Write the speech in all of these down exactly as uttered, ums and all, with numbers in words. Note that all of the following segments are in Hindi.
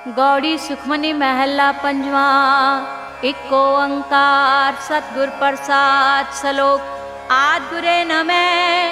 गौड़ी सुखमनी महला पंजवा। इको ओंकार सतगुर प्रसाद सलोक। आद गुरे नमः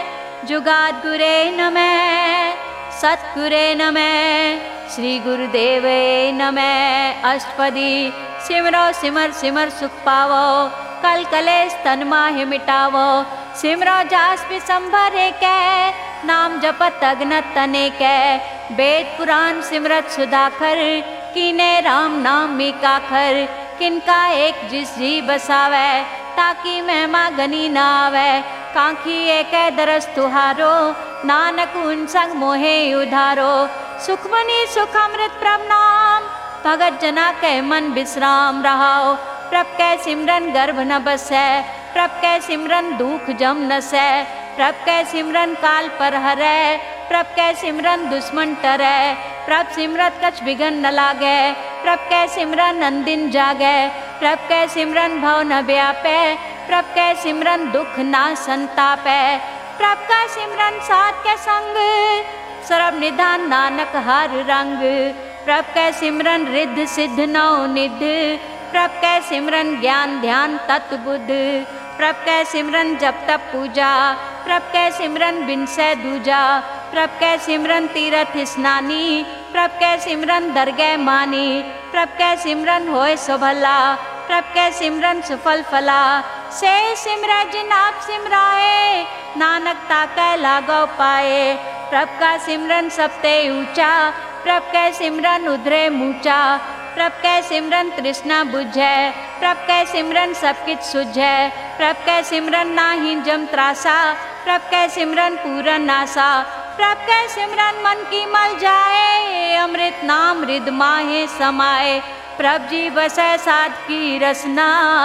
जुगाद गुरे नमः सतगुरे नमः श्री गुरुदेवे नमः। अष्टपदी सिमरो सिमर सिमर सुख पावो कल कलेश तन माहि मिटावो। सिमरो जास विसंभर कै नाम जपत अगनत तनेकै। वेद पुराण सिमरत सुधाकर कीने राम नाम मीकाखर। किनका एक जिस जी बसावै ताकि महिमा गनी ना आवे। कांखी एक दरस तुहारो नानक उन संग मोहे उधारो। सुखमनी सुख अमृत प्रभ नाम भगत जना कै मन विश्राम रहाओ। प्रभ कै सिमरन गर्भ न बसै प्रभ कै सिमरन दुख जम न सै। प्रभ कै सिमरन काल पर हरै प्रभ कै सिमरन दुश्मन टरै। प्रभ सिमरत कछ बिघन न लागै प्रभ कै सिमरन अनदिन जागै। प्रभ कै सिमरन भव न व्यापै प्रभ कै सिमरन दुख ना संतापै। प्रभ कै सिमरन साथ के संग सर्व निधान नानक हर रंग। प्रभ कै सिमरन रिद्ध सिद्ध नौ निध प्रभ कै सिमरन ज्ञान ध्यान तत्व बुद्ध। प्रभ कै सिमरन जप तप पूजा प्रभ कै सिमरन बिनसै दूजा। प्रभ कै सिमरन तीरथ स्नानी प्रभ कै सिमरन दरगह मानी। प्रभ कै सिमरन होए सुभला प्रभ कै सिमरन सुफल फला। से सिमरै जिन आप सिमराए नानक ताकै लागो पाए। प्रभ का सिमरन सबते ऊंचा प्रभ कै सिमरन उधरे मूचा। प्रभ कै सिमरन तृष्णा बुझै प्रभ कै सिमरन सब किछ सुझै। प्रभ कै सिमरन नाही जम त्रासा प्रभ कै सिमरन पूरन नासा। प्रभ कै सिमरन मन की मल जाए अमृत नाम रिद माहे समाए। प्रभ जी बसै साध की रसना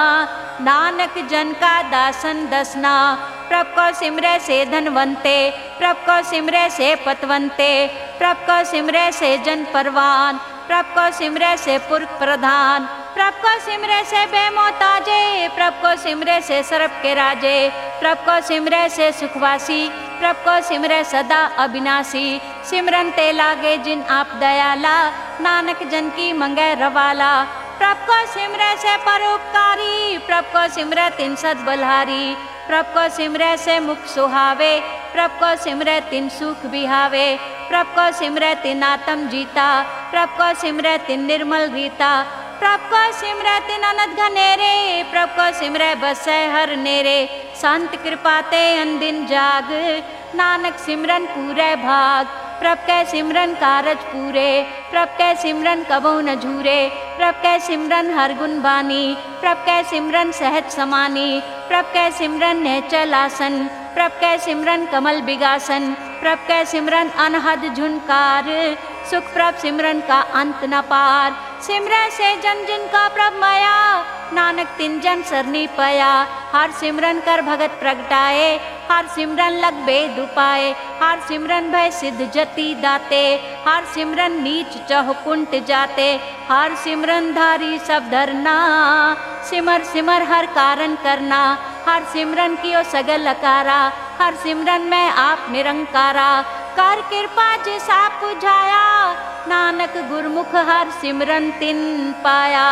नानक जन का दासन दसना। प्रभ को सिमरै से धनवंते प्रभ को सिमरै से पतवंते। प्रभ को सिमरै से जन परवान प्रभ को सिमरै से पुरख प्रधान। प्रभ को सिमरै से बेमोताजे प्रभ को सिमरै से सरब के राजे। प्रभ को सिमरै से सुखवासी प्रभ को सिमरै सदा अविनाशी। सिमरन ते लागे जिन आप दयाला नानक जन की मंगै रवाला। प्रभ को सिमरै से परोपकारी प्रभ को सिमरै तिन सद बलहारी। प्रभ को सिमरै से मुख सुहावे प्रभ को सिमरै तिन सुख बिहावे। प्रभ को सिमरै तिन आत्म जीता प्रभ को सिमरै तिन निर्मल रीता। प्रभ को सिमरै तिन अनंत घनेरे प्रभ को सिमरै बसै हर नेरे। संत कृपाते अनदिन जाग नानक सिमरन पूरै भाग। प्रभ कै सिमरन कारज पूरे प्रभ कै सिमरन कबहु न झूरे। प्रभ कै सिमरन हर गुण बानी प्रभ कै सिमरन सहज समानी। प्रभ कै सिमरन निश्चल आसन प्रभ कै सिमरन कमल बिगासन। प्रभ कै सिमरन अनहद झुनकार सुख प्रभ सिमरन का अंत न पार। सिमरै से जन जिन का प्रभ माया नानक तिन जन सरनी पया। हर सिमरन कर भगत प्रगटाए हर सिमरन लग बेद उपाय। हर सिमरन भय सिद्ध जति दाते हर सिमरन नीच चह कुंट जाते। हर सिमरन धारी सब धरना सिमर सिमर हर कारण करना। हर सिमरन कियो सगल अकारा हर सिमरन में आप निरंकारा। कर कृपा जिस आप बुझाया नानक गुरमुख हर सिमरन तिन पाया।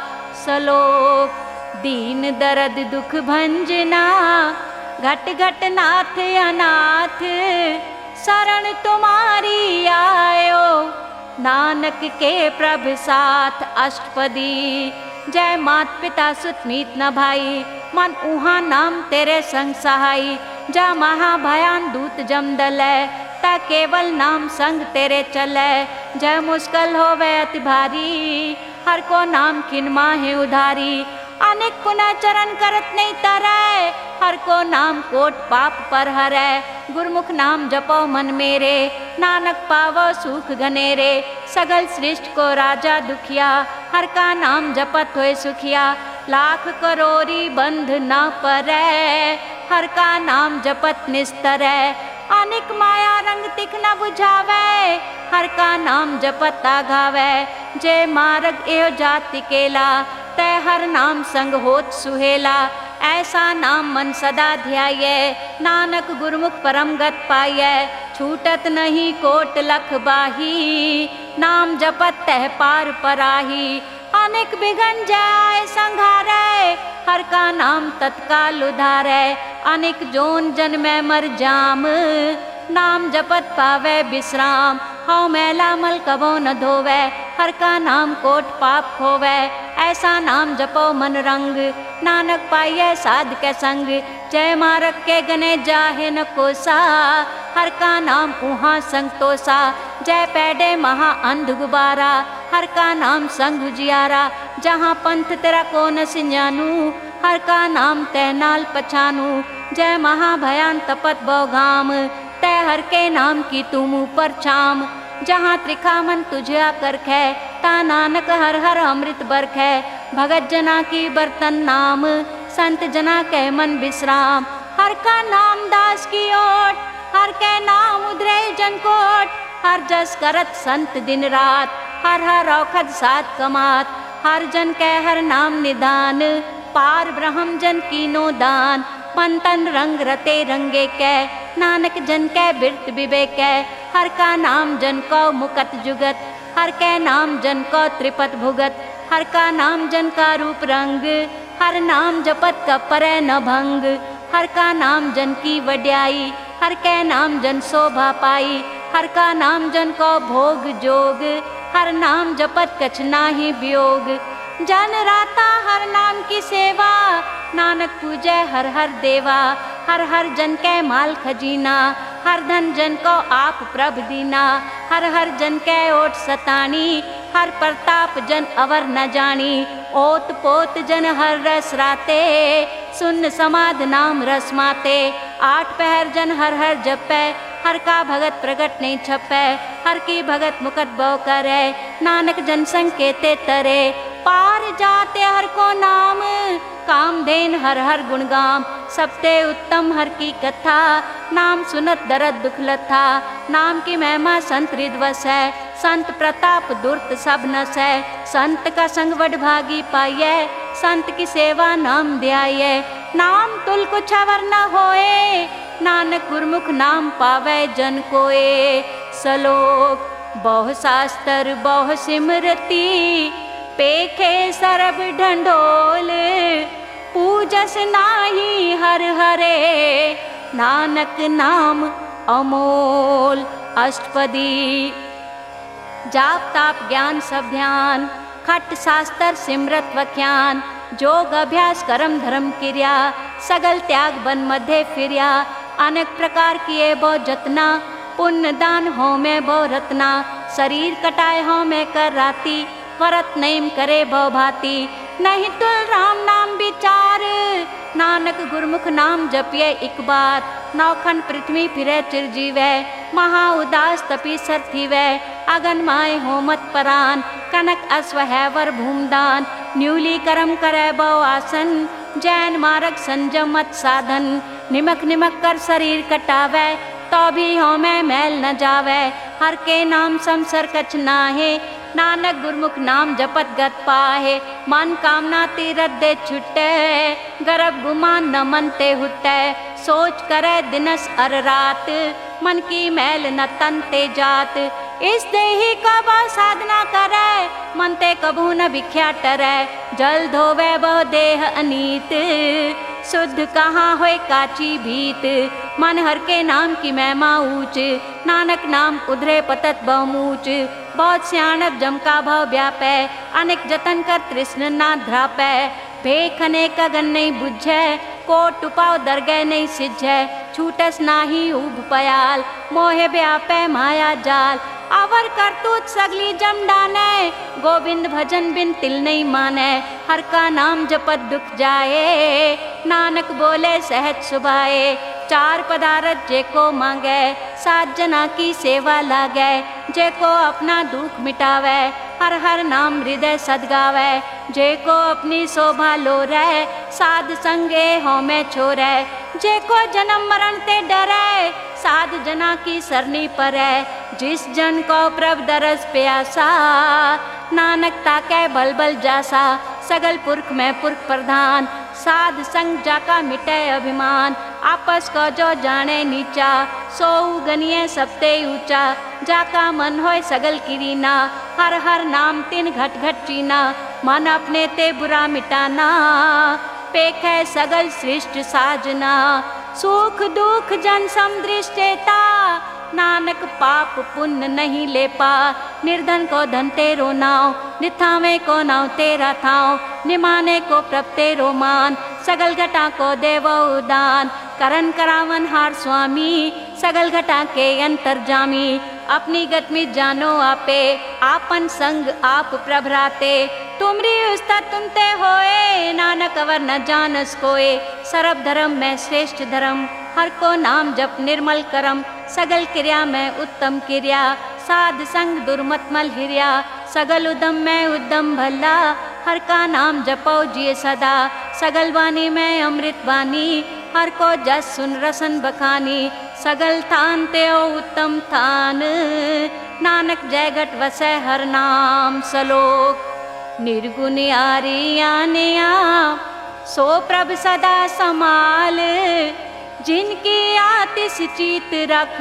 सलोक दीन दर्द दुख भंजना घट घट नाथ अनाथ शरण तुम्हारी आयो। नानक के प्रभ साथ अष्टपदी जय मात पिता सुत मीत न भाई। मन उहा नाम तेरे संग सहाई जा महाभयान दूत जम दलै ता केवल नाम संग तेरे चलै। जय मुश्किल होवे अति भारी हर को नाम किन माहे उधारी। अनेक पुनः चरण करत नहीं तरै हर को नाम कोट पाप पर हरै। गुरमुख नाम जपो मन मेरे नानक पावो सुख घनेरे। सगल सृष्टि को राजा दुखिया हर का नाम जपत होए सुखिया। लाख करोरी बंध न परै हर का नाम जपत निस्तरै। अनेक माया रंग तिख न बुझावै हर का नाम जपत आघावै। जय मार्ग एव जाति केला तय हर नाम संग होत सुहेला। ऐसा नाम मन सदा ध्याये नानक गुरमुख परम गत पाइयै। छूटत नहीं कोट लख बाही नाम जपत तह पार पराही। अनेक बिघन जाय संघारै, हर का नाम तत्काल उधारै। अनेक जोन जन्मै मर जाम, नाम जपत पावै विश्राम। हौ मैला मल कबो न धोवै, हर का नाम कोट पाप खोवै। ऐसा नाम जपो मन रंग, नानक पाइयै साध के संग। जय मारक के गने जाहे न कोसा, हर का नाम उहाँ संग तोसा। जय पैडे महा अंध गुबारा, हर का नाम संग उजियारा। जहाँ पंथ तेरा को न सिंजानू, हर का नाम तै नाल पछानू। जय महाभयान तपत बहुगाम, तै हर के नाम की तुम ऊपर छाम। जहाँ त्रिखा मन तुझे आकर खे, ता नानक हर हर अमृत बरखै। भगत जना की बर्तन नाम, संत जना के मन विश्राम। हर का नाम दास की ओट, हर के नाम उधरे जनकोट। हर जस करत संत दिन रात, हर हर औखद साथ कमात। हर जन के हर नाम निदान, पार ब्रह्म जन कीनो दान। मन तन रंग रते रंगे कै, नानक जन कै बिरत विवेक कै। हर का नाम जन को मुकत जुगत, हर के नाम जन को त्रिपत भुगत। हर का नाम जन का रूप रंग, हर नाम जपत का परै न भंग। हर का नाम जन की वड्याई, हर के नाम जन शोभा पाई। हर का नाम जन को भोग जोग, हर नाम जपत कछ नाही वियोग। जन राता हर नाम की सेवा, नानक पूजै हर हर देवा। हर हर जन के माल खजीना, हर धन जन को आप प्रभ दीना। हर हर जन के ओट सतानी, हर प्रताप जन अवर न जानी। ओत पोत जन हर रस राते, सुन समाध नाम रस माते। आठ पहर जन हर हर जपै, हर का भगत प्रगट नहीं छपै। हर की भगत मुकत बो करे, नानक जन संकेते तरे। पार जाते हर को नाम, कामधेन हर हर गुणगाम। सबते उत्तम हर की कथा, नाम सुनत दरद दुख लथा। नाम की महिमा संत हृदवस है, संत प्रताप दुर्त सब नस है। संत का संग वड भागी पाइयै, संत की सेवा नाम ध्यायै। नाम तुल कुछ अवर न होए, नानक गुरमुख नाम पावै जन कोए। सलोक बहु शास्त्र बहु सिमरती, पेखे सरब ढंढोल। पूजस नाही हर हरे, नानक नाम अमोल। अष्टपदी जाप ताप ज्ञान सब ध्यान, खट शास्त्र सिमरत वख्यान। जोग अभ्यास कर्म धर्म क्रिया, सगल त्याग बन मध्य फिरिया। अनेक प्रकार किए बहु जतना, पुण्य दान हो में बहु रत्ना। शरीर कटाए हो में कर राती, वरत नेम करे बहु भांति। नहीं तुल राम नाम विचार, नानक गुरमुख नाम जपिए एक बार। नौखन पृथ्वी फिरे चिरजीवै, महा उदास तपी सर थीवै। अगन माय हो मत परान, कनक अश्व है वर भूमदान। न्यूली कर्म करे बहु आसन, जैन मार्ग संजम मत साधन। निमक निमक कर शरीर कटावै, तो भी हो में मैल न जावै। हर के नाम समसर कछ नाहे, नानक गुरमुख नाम जपत गत पाहे। मन कामना तीरथ दे छुटे, गर्भ गुमान न मन ते हुटे। सोच करे दिनस अर रात, मन की मैल न तन ते जात। इस देही कब साधना करे, मन ते कभू न भिख्या टरै। जल धोवे बहु देह अनीत, शुद्ध कहाँ होए काची भीत। मन हर के नाम की महिमा ऊंच, नानक नाम उधरे पतत बहुमूच। बहुत सियाणप जमका भव व्यापै, अनेक जतन कर तृष्ण ना ध्रापै। भेख अनेक गन नहीं बुझै, कोट उपाव दरगह नहीं सिझै। छूटस नाही उभ पयाल, मोहे व्यापै माया जाल। अवर करतूत सगली जम डानै, गोविंद भजन बिन तिल नहीं मानै। हर का नाम जपत दुख जाए, नानक बोले सहज सुभाए। चार पदारथ जेको मांगै, सात जना की सेवा लागै। जेको अपना दुख मिटावै, हर हर नाम हृदय सदगावै। जेको अपनी शोभा लोरै, साध संगे हो में छोरै। जेको जन्म मरण ते डरै, साध जना की सरनी परै। जिस जन को प्रभ दरस प्यासा, नानक ताकै बल बल जासा। सगल पुरख में पुरख प्रधान, साध संग जाका मिटै अभिमान। आपस को जो जाने नीचा, सो गनिए सबते ऊंचा। जाका मन होय सगल किरीना, हर हर नाम तिन घट घट चीना। मन अपने ते बुरा मिटाना, पेख है सगल सृष्ट साजना। सुख दुख जन समदृष्टेता, नानक पाप पुण्य नहीं ले पा। निर्धन को धन तेरो नाव, निथावे को नाव तेरा थाव। निमाने को प्रभ तेरो मान, सगल घटा को देवो दान। करन करावन हार स्वामी, सगल घटा के अंतर्जामी। अपनी गत में जानो आपे, आपन संग आप प्रभराते। तुमरी उस्ता तुमते होए, नानक अवर न जानस कोए। सर्व धर्म में श्रेष्ठ धर्म, हर को नाम जप निर्मल करम। सगल क्रिया में उत्तम क्रिया, साध संग दुर्मतमल हिरिया। सगल उदम में उद्दम भला, हर का नाम जपो जिय सदा। सगल वाणी में अमृत वाणी, हर को जस सुन रसन बखानी। सगल थान ते उत्तम थान, नानक जय घट वसै हर नाम सलोक। निर्गुण आरी आनिया, सो प्रभ सदा समाल। जिनकी आतिश चीत रख,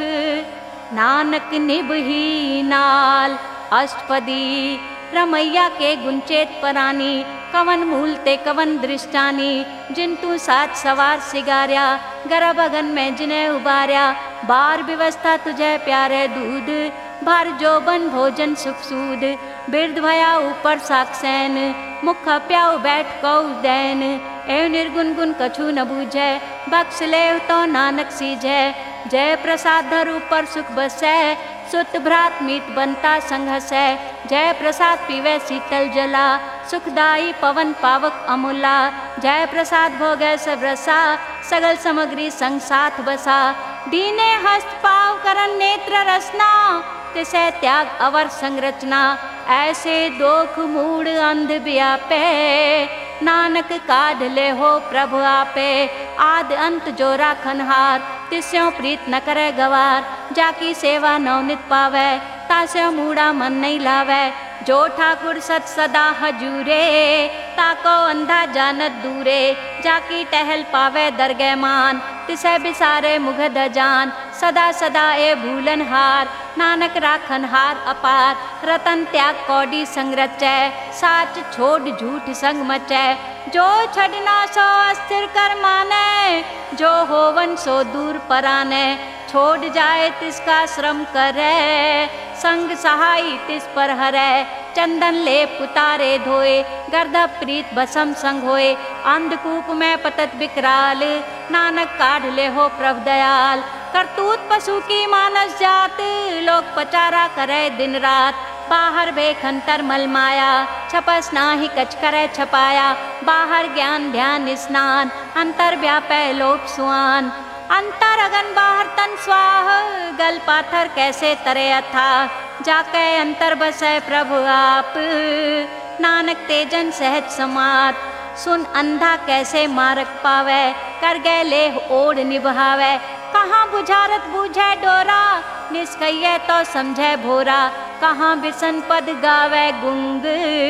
नानक निभही नाल। अष्टपदी रमैया के गुंचेत परानी, कवन मूलते कवन दृष्टानी। जिन तू साथ सवार सिगार्या, गर्भ अगन में जिन्हें उबार्या। बार व्यवस्था तुझे प्यारे दूध, भर जोबन भोजन सुख सूद। बिरध भया ऊपर साक्षैन, मुख प्याऊ बैठ कौ दैन। एव निर्गुण गुण कछु न बूझै, बख्श ले तो नानक सीझै। जय प्रसाद धर ऊपर सुख बसै, सुत भ्रात मीत बनता संघसै। जय प्रसाद पीवे शीतल जला, सुखदाई पवन पावक अमूला। जय प्रसाद भोगै सब रसा, सगल सामग्री संग साथ बसा। दीने हस्त पाव करन नेत्र रसना, तिसै त्याग अवर संरचना। ऐसे दोख मूड अंध व्यापे, नानक काढ़ ले हो प्रभु आपे। आद अंत जो राखन हार, तिस्यों प्रीत न करे गवार। जाकी सेवा नवनित पावे, तास्यों मूड़ा मन नहीं लावे। जो ठाकुर सत सदा हजूरे, ताको अंधा जानत दूरे। जाकी टहल पावे दरगह मान, तिसे बिसारे मुगध जान। सदा सदा ए भूलन हार, नानक राखन हार अपार। रतन त्याग कौड़ी संग रचै, साच छोड़ झूठ संग मचै। जो छड़ना सो अस्थिर कर मानै, जो होवन सो दूर परानै। छोड़ जाए तिसका श्रम करे, संग सहाई तिस पर हरै। चंदन लेप उतारे धोए, गर्दभ प्रीत भसम संग होए। अंधकूप में पतत विकराल, नानक काढ़ ले हो प्रभ दयाल। करतूत पशु की मानस जात, लोग पचारा करे दिन रात। बाहर बेखन तरमल माया, छपस नाही कछ करे छपाया। बाहर ज्ञान ध्यान स्नान, अंतर व्यापै लोक सुआन। अंतर अगन बाहर तन स्वाह, गल पाथर कैसे तरे अथा। जाके अंतर बसै प्रभु आप, नानक तेजन सहज समात। सुन अंधा कैसे मार्ग पावे, कर गए लेह ओढ़ निभावे। कहाँ बुझारत बूझै डोरा, निष्कैये तो समझै भोरा। कहाँ बिसन पद गावे गुंग,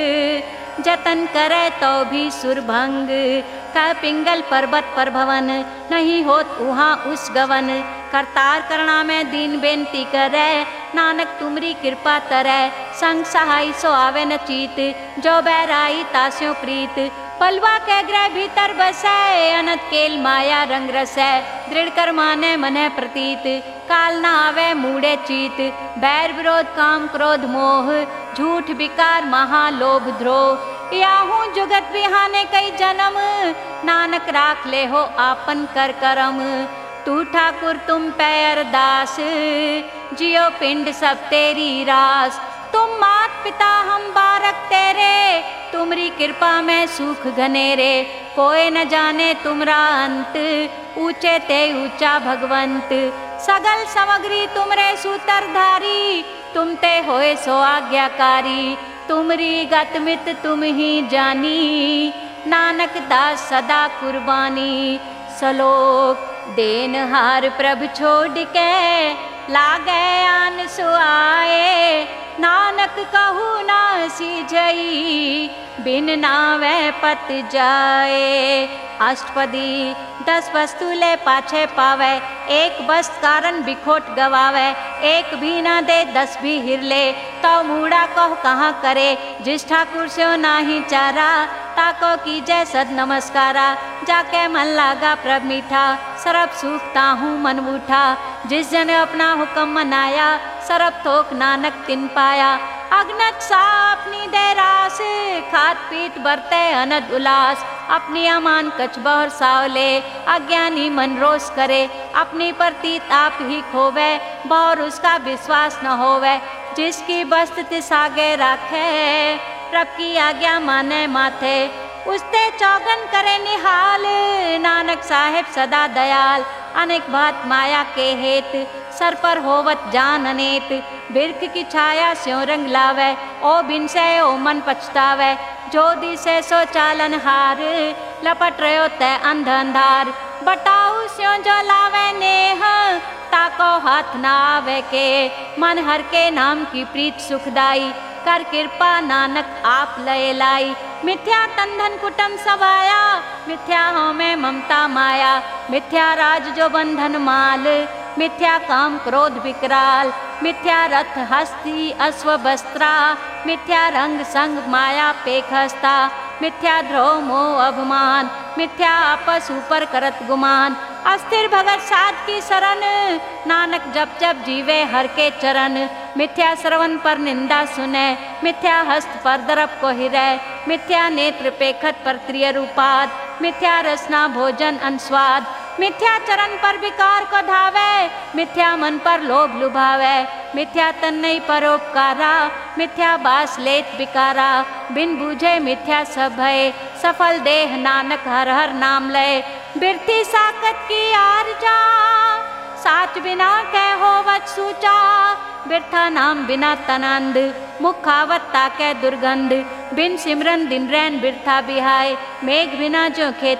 जतन करे तो भी सुरभंग। कह पिंगल पर्वत पर भवन, नहीं होत उहाँ उस गवन। करतार करना में दीन बेनती करे, नानक तुमरी कृपा तरै। संग सहाय सो आवे न चीत, जो बैराई तास्यों प्रीत। पलवा के ग्रह भीतर बसै, अनंत केल माया रंग रसै। दृढ़ कर माने मने प्रतीत, काल न आवे मूढ़े चीत। बैर विरोध काम क्रोध मोह, झूठ विकार महालोभ द्रोह। याहूँ जुगत बिहाने कई जन्म, नानक राख ले हो आपन कर करम। तू ठाकुर तुम पैर दास, जियो पिंड सब तेरी रास। तुम मात पिता हम बारक तेरे, तुमरी कृपा में सुख घनेरे। कोई न जाने तुमरा अंत, ऊंचे ते ऊंचा भगवंत। सगल सामग्री तुमरे सूत्रधारी, तुम ते होए सो आज्ञाकारी। तुमरी गतमित तुम ही जानी, नानक दास सदा कुर्बानी। सलोक देनहार प्रभ छोड़ के, लागे आन सुआए। नानक कहू ना सीझई, बिन नावे पत जाए। अष्टपदी दस वस्तु ले पाछे पावे, एक वस्त कारण बिखोट गवावे। एक भी ना दे दस भी हिर ले, तो मूड़ा कहो कहाँ करे। जिस ठाकुर से नाही चारा, ताको कीजय सद नमस्कारा। जाके मन लागा प्रभ मीठा, सरब सूखता हूँ मन उठा। जिस जन अपना हुक्म मनाया, सरब थोक नानक तिन पाया। अगनत सापनी दे रास, खात पीत बरते अनद उलास। अपनी अमान कछ बहुर सावले, अज्ञानी मन रोष करे। अपनी प्रतीत आप ही खोवे, बहुर उसका विश्वास न होवे। जिसकी बस्त तिस आगे राखे, प्रभ की आज्ञा माने माथे। उसते चौगन करे निहाल, नानक साहेब सदा दयाल। अनेक बात माया के हेत, सर पर होवत जान अनेत। बिरख की छाया स्यों रंग लावे, ओ बिन से ओ मन पछतावे। जो दिसे सो चालन हार, लपट रहो तय अंध अंधार। बटाऊ स्यों जो लावे नेह, ताको हाथ ना आवे के। मन हर के नाम की प्रीत सुखदाई, कर कृपा नानक आप लय लाई। मिथ्या तंधन कुटम सवाया, मिथ्या हो में ममता माया। मिथ्या राज जो बंधन माल, मिथ्या काम क्रोध विकराल। मिथ्या रथ हस्ती अश्व वस्त्रा, मिथ्या रंग संग माया पेखस्ता। मिथ्या द्रोह मोह अभिमान, मिथ्या आपस ऊपर करत गुमान। अस्थिर भगत साध की शरण, नानक जप जप जीवे हर के चरण। मिथ्या श्रवण पर निंदा सुने, मिथ्या हस्त पर दरप को हिरै। मिथ्या नेत्र पेखत पर त्रिय रूपाद, मिथ्या रसना भोजन अनस्वाद। मिथ्या चरण पर विकार को धावे, मिथ्या मन पर लोभ लुभावे। मिथ्या तन्नई परोपकारा, मिथ्या बास लेत विकारा। बिन बूझे मिथ्या सब भय, सफल देह नानक हर हर नाम लय। बिरथी साकत की आरजा, साच बिना कह होवत सूचा। बिरथा नाम बिना तनंद, मुखावत ताके दुर्गंध। बिन सिमरन दिन रैन बिरथा बिहाय, मेघ बिना जो खेत